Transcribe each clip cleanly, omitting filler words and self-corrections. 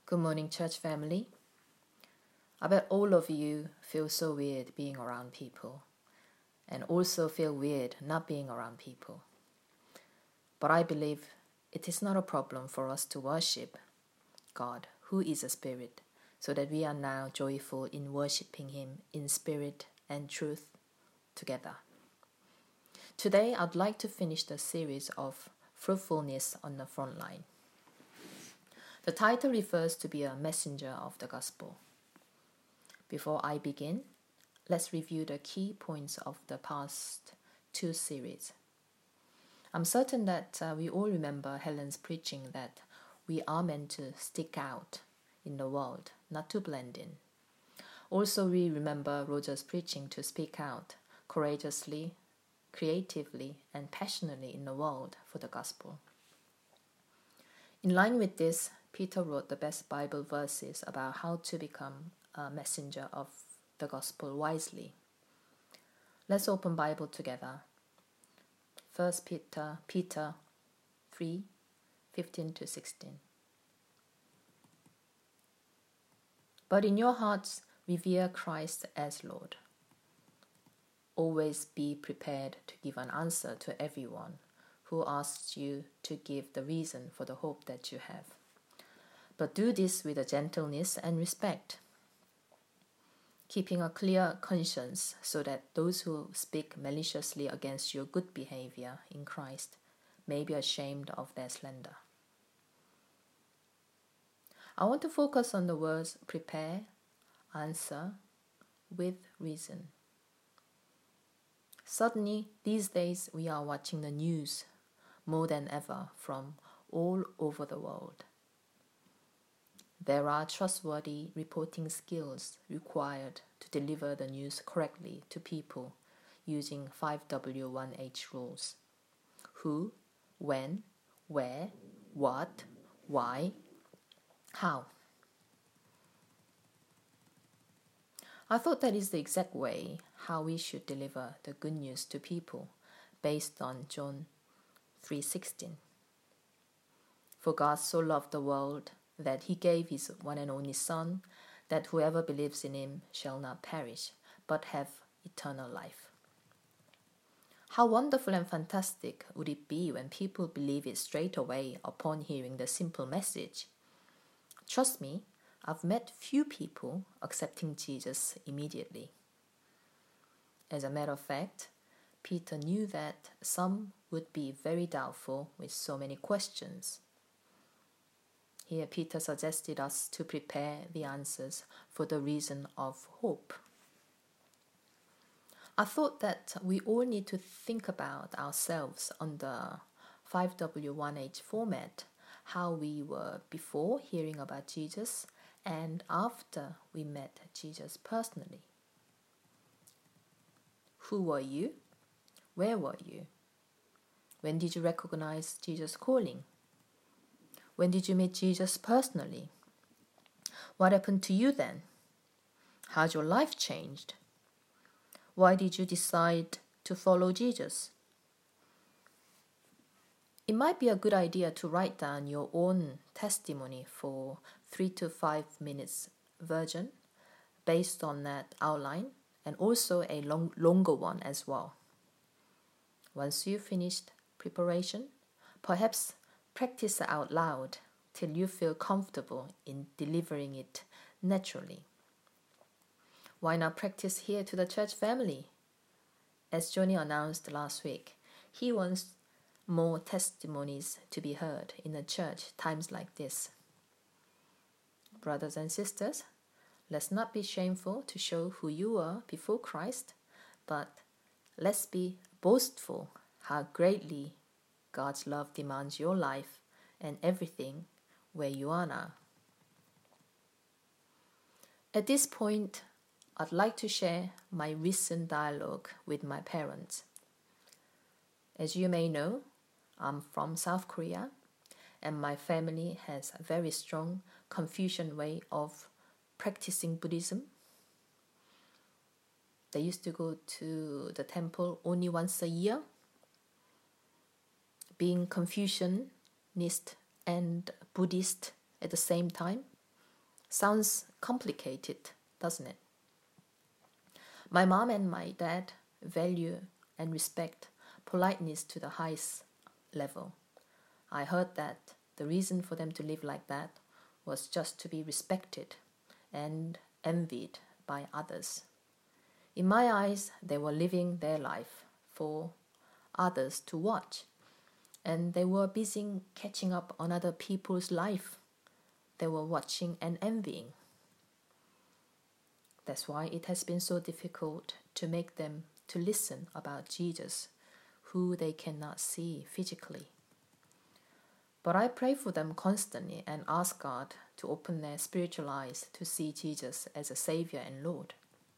Good morning, church family. I bet all of you feel so weird being around people and also feel weird not being around people. But I believe it is not a problem for us to worship God, who is a spirit, so that we are now joyful in worshiping Him in spirit and truth together. Today, I'd like to finish the series of Fruitfulness on the Front Line. The title refers to be a messenger of the gospel. Before I begin, let's review the key points of the past two series. I'm certain that we all remember Helen's preaching that we are meant to stick out in the world, not to blend in. Also, we remember Roger's preaching to speak out courageously, creatively, and passionately in the world for the gospel. In line with this, Peter wrote the best Bible verses about how to become a messenger of the gospel wisely. Let's open Bible together. 1 Peter 3, 15 to 16. But in your hearts revere Christ as Lord. Always be prepared to give an answer to everyone who asks you to give the reason for the hope that you have. But do this with a gentleness and respect, keeping a clear conscience so that those who speak maliciously against your good behavior in Christ may be ashamed of their slander. I want to focus on the words prepare, answer, with reason. Suddenly, these days we are watching the news more than ever from all over the world. There are trustworthy reporting skills required to deliver the news correctly to people using 5W1H rules. Who, when, where, what, why, how. I thought that is the exact way how we should deliver the good news to people based on John 3:16. For God so loved the world that He gave His one and only Son, that whoever believes in Him shall not perish, but have eternal life. How wonderful and fantastic would it be when people believe it straight away upon hearing the simple message? Trust me, I've met few people accepting Jesus immediately. As a matter of fact, Peter knew that some would be very doubtful with so many questions. Here Peter suggested us to prepare the answers for the reason of hope. I thought that we all need to think about ourselves on the 5W1H format, how we were before hearing about Jesus and after we met Jesus personally. Who were you? Where were you? When did you recognize Jesus' calling? When did you meet Jesus personally? What happened to you then? How's your life changed? Why did you decide to follow Jesus? It might be a good idea to write down your own testimony for 3 to 5 minutes version based on that outline, and also a longer one as well. Once you've finished preparation, perhaps practice out loud till you feel comfortable in delivering it naturally. Why not practice here to the church family? As Johnny announced last week, he wants more testimonies to be heard in the church times like this. Brothers and sisters, let's not be shameful to show who you are before Christ, but let's be boastful how greatly God's love demands your life and everything where you are now. At this point, I'd like to share my recent dialogue with my parents. As you may know, I'm from South Korea, and my family has a very strong Confucian way of practicing Buddhism. They used to go to the temple only once a year. Being Confucianist and Buddhist at the same time, Sounds complicated, doesn't it? My mom and my dad value and respect politeness to the highest level. I heard that the reason for them to live like that was just to be respected and envied by others. In my eyes, they were living their life for others to watch, and they were busy catching up on other people's life. They were watching and envying. That's why it has been so difficult to make them to listen about Jesus, who they cannot see physically. But I pray for them constantly and ask God to open their spiritual eyes to see Jesus as a Savior and Lord.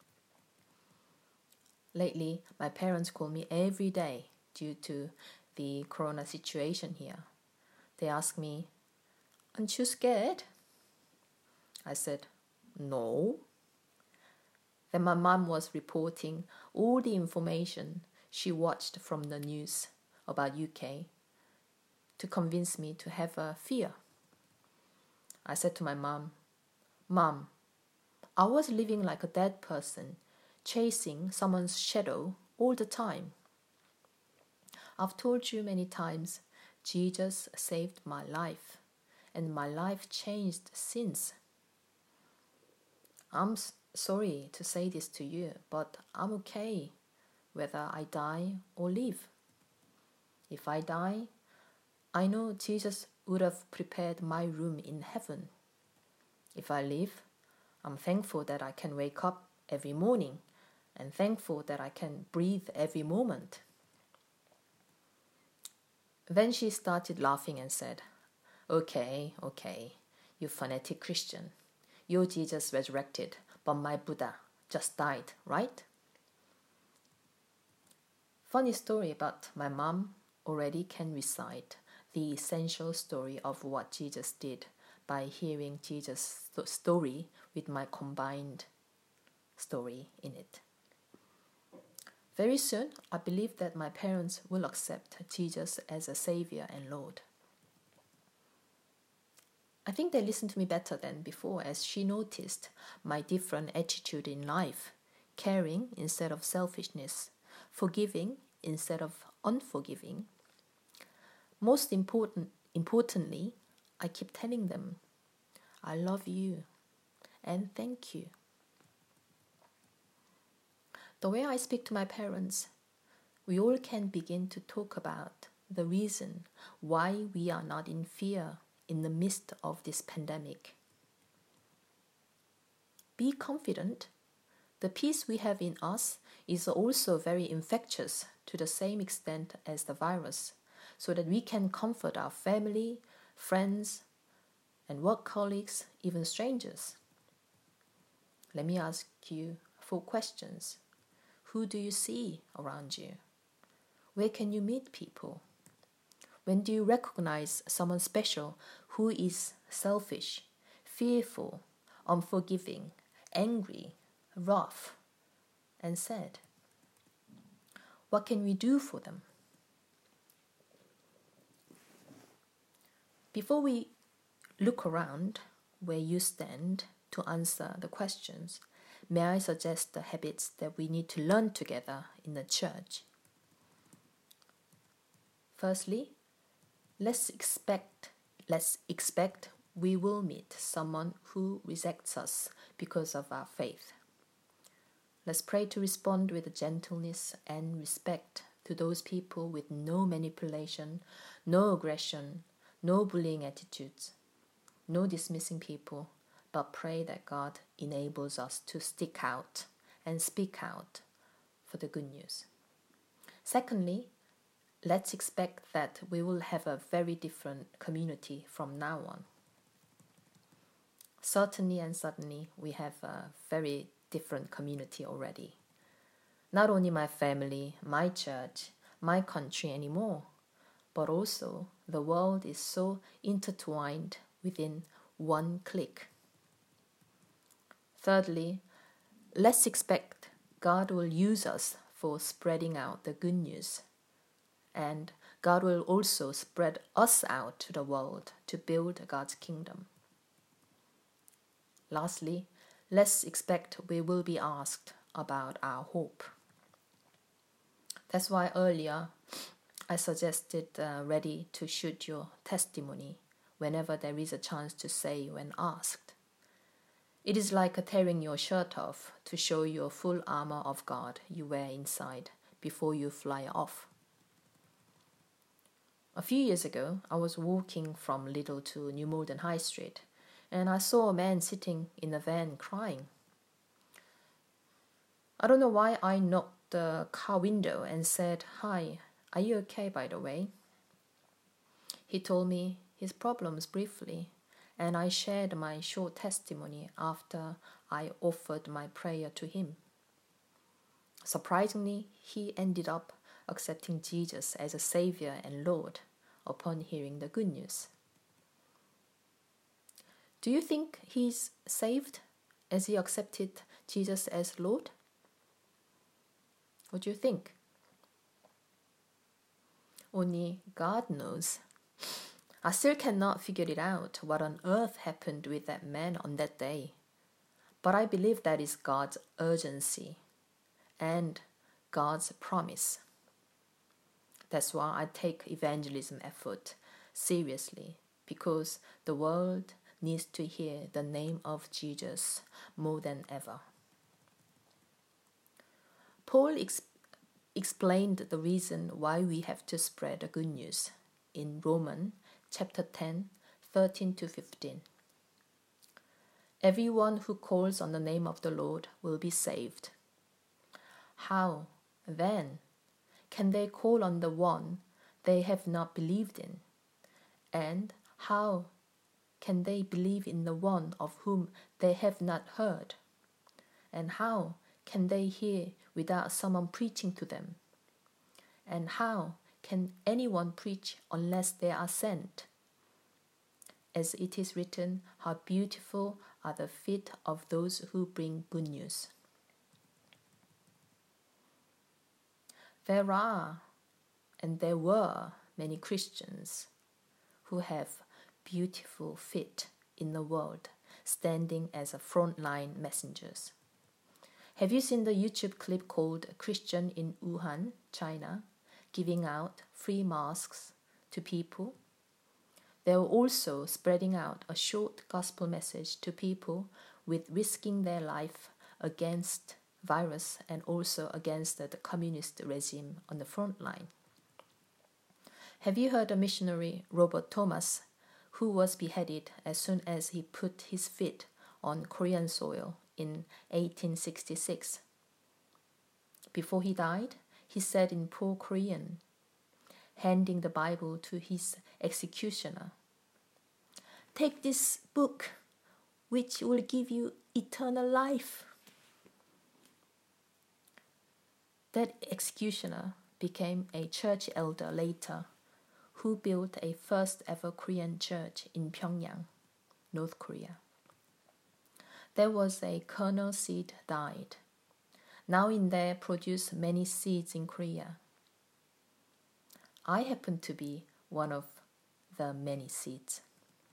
Lately, my parents call me every day due to the corona situation here. They ask me, "Aren't you scared?" I said, "No." Then my mom was reporting all the information she watched from the news about UK to convince me to have a fear. I said to my mom, "Mom, I was living like a dead person, chasing someone's shadow all the time. I've told you many times, Jesus saved my life, and my life changed since. I'm sorry to say this to you, but I'm okay whether I die or live. If I die, I know Jesus would have prepared my room in heaven. If I live, I'm thankful that I can wake up every morning and thankful that I can breathe every moment." Then she started laughing and said, Okay, you fanatic Christian. Your Jesus resurrected, but my Buddha just died, right?" Funny story, but my mom already can recite the essential story of what Jesus did by hearing Jesus' story with my combined story in it. Very soon, I believe that my parents will accept Jesus as a Savior and Lord. I think they listened to me better than before, as she noticed my different attitude in life, caring instead of selfishness, forgiving instead of unforgiving. Most importantly, I keep telling them, "I love you and thank you." The way I speak to my parents, we all can begin to talk about the reason why we are not in fear in the midst of this pandemic. Be confident. The peace we have in us is also very infectious to the same extent as the virus, so that we can comfort our family, friends, and work colleagues, even strangers. Let me ask you 4 questions. Who do you see around you? Where can you meet people? When do you recognize someone special who is selfish, fearful, unforgiving, angry, rough, and sad? What can we do for them? Before we look around where you stand to answer the questions, may I suggest the habits that we need to learn together in the church? Firstly, let's expect we will meet someone who rejects us because of our faith. Let's pray to respond with gentleness and respect to those people with no manipulation, no aggression, no bullying attitudes, no dismissing people, but pray that God enables us to stick out and speak out for the good news. Secondly, let's expect that we will have a very different community from now on. Certainly and suddenly, we have a very different community already. Not only my family, my church, my country anymore, but also the world is so intertwined within one click. Thirdly, let's expect God will use us for spreading out the good news. And God will also spread us out to the world to build God's kingdom. Lastly, let's expect we will be asked about our hope. That's why earlier I suggested ready to shoot your testimony whenever there is a chance to say when asked. It is like tearing your shirt off to show your full armor of God you wear inside before you fly off. A few years ago, I was walking from Lidl to New Malden High Street, and I saw a man sitting in a van crying. I don't know why I knocked the car window and said, "Hi, are you okay, by the way?" He told me his problems briefly, and I shared my short testimony after I offered my prayer to him. Surprisingly, he ended up accepting Jesus as a Savior and Lord upon hearing the good news. Do you think he's saved as he accepted Jesus as Lord? What do you think? Only God knows. I still cannot figure it out what on earth happened with that man on that day. But I believe that is God's urgency and God's promise. That's why I take evangelism effort seriously, because the world needs to hear the name of Jesus more than ever. Paul explained the reason why we have to spread the good news in Romans chapter 10, 13 to 15. Everyone who calls on the name of the Lord will be saved. How, then, can they call on the one they have not believed in? And how can they believe in the one of whom they have not heard? And how can they hear without someone preaching to them? And how can anyone preach unless they are sent? As it is written, how beautiful are the feet of those who bring good news. There are, and there were, many Christians who have beautiful feet in the world, standing as a frontline messengers. Have you seen the YouTube clip called Christian in Wuhan, China, giving out free masks to people? They were also spreading out a short gospel message to people with risking their life against virus and also against the communist regime on the front line. Have you heard of missionary Robert Thomas, who was beheaded as soon as he put his feet on Korean soil in 1866? Before he died, he said in poor Korean, handing the Bible to his executioner, "Take this book, which will give you eternal life." That executioner became a church elder later, who built a first ever Korean church in Pyongyang, North Korea. There was a kernel seed died. Now in there produce many seeds in Korea. I happen to be one of the many seeds.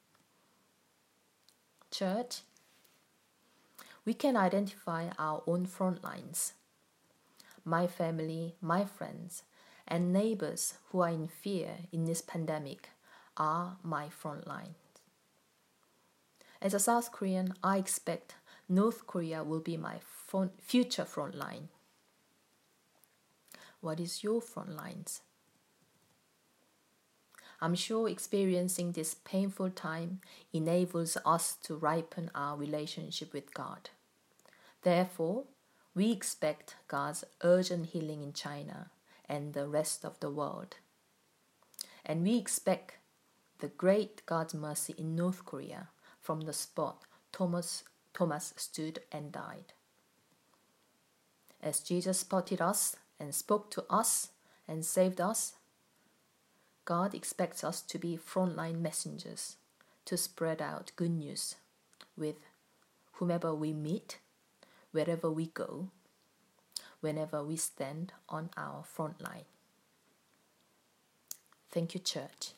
Church, we can identify our own front lines. My family, my friends, and neighbors who are in fear in this pandemic are my front lines. As a South Korean, I expect North Korea will be my future front line. What is your front lines? I'm sure experiencing this painful time enables us to ripen our relationship with God. Therefore, we expect God's urgent healing in China and the rest of the world. And we expect the great God's mercy in North Korea from the spot Thomas stood and died. As Jesus spotted us and spoke to us and saved us, God expects us to be frontline messengers to spread out good news with whomever we meet, wherever we go, whenever we stand on our front line. Thank you, Church.